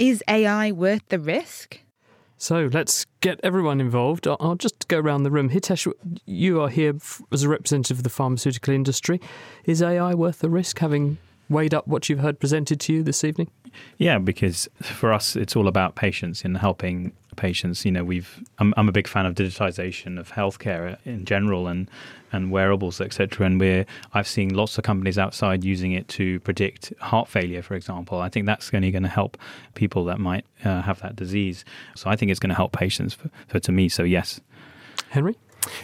Is AI worth the risk? So let's get everyone involved. I'll just go around the room. Hitesh, you are here as a representative of the pharmaceutical industry. Is AI worth the risk, having weighed up what you've heard presented to you this evening? Yeah, because for us, it's all about patients and helping patients. You know, I'm a big fan of digitization of healthcare in general and wearables, etc. And I've seen lots of companies outside using it to predict heart failure, for example. I think that's only going to help people that might have that disease. So I think it's going to help patients to me. So yes. Henry?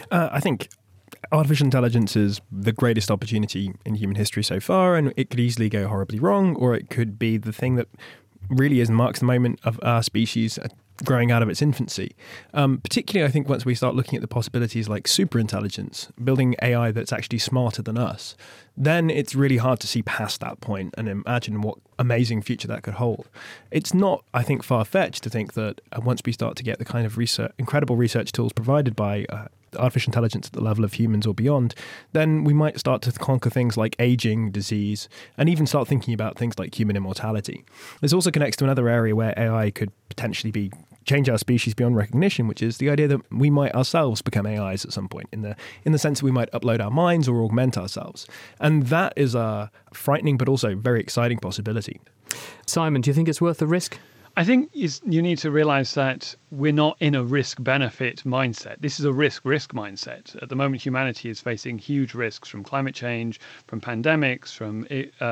I think artificial intelligence is the greatest opportunity in human history so far, and it could easily go horribly wrong, or it could be the thing that really marks the moment of our species growing out of its infancy. Particularly, I think once we start looking at the possibilities like superintelligence, building AI that's actually smarter than us, then it's really hard to see past that point and imagine what amazing future that could hold. It's not, I think, far-fetched to think that once we start to get the kind of incredible research tools provided by artificial intelligence at the level of humans or beyond, then we might start to conquer things like aging, disease, and even start thinking about things like human immortality. This also connects to another area where AI could potentially change our species beyond recognition, which is the idea that we might ourselves become AIs at some point, in the sense that we might upload our minds or augment ourselves. And that is a frightening but also very exciting possibility. Simon, do you think it's worth the risk? I think you need to realize that we're not in a risk-benefit mindset. This is a risk mindset. At the moment, humanity is facing huge risks from climate change, from pandemics, from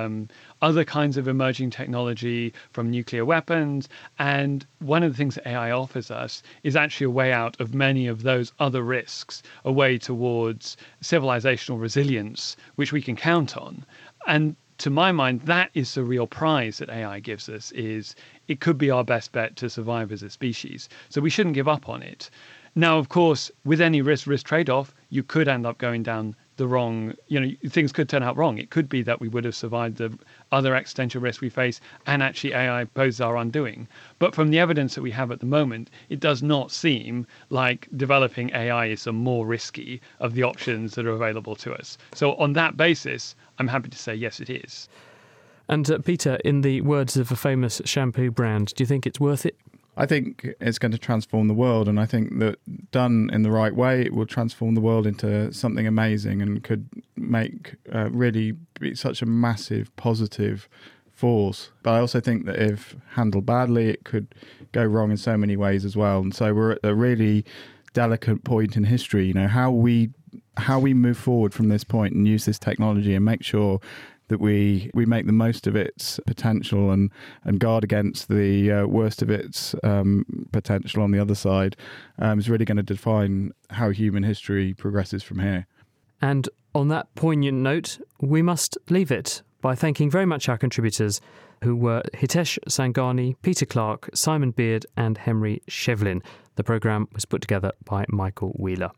other kinds of emerging technology, from nuclear weapons. And one of the things that AI offers us is actually a way out of many of those other risks, a way towards civilizational resilience, which we can count on. And to my mind, that is the real prize that AI gives us, is it could be our best bet to survive as a species. So we shouldn't give up on it. Now, of course, with any risk trade-off, you could end up going down the wrong, things could turn out wrong. It could be that we would have survived the other existential risks we face, and actually AI poses our undoing. But from the evidence that we have at the moment, it does not seem like developing AI is the more risky of the options that are available to us. So on that basis, I'm happy to say yes, it is. And Peter, in the words of a famous shampoo brand, do you think it's worth it? I think it's going to transform the world, and I think that done in the right way, it will transform the world into something amazing and could make really be such a massive positive force. But I also think that if handled badly, it could go wrong in so many ways as well. And so we're at a really delicate point in history, how we move forward from this point and use this technology and make sure that we make the most of its potential and guard against the worst of its potential on the other side is really going to define how human history progresses from here. And on that poignant note, we must leave it by thanking very much our contributors, who were Hitesh Sangani, Peter Clark, Simon Beard and Henry Shevlin. The programme was put together by Michael Wheeler.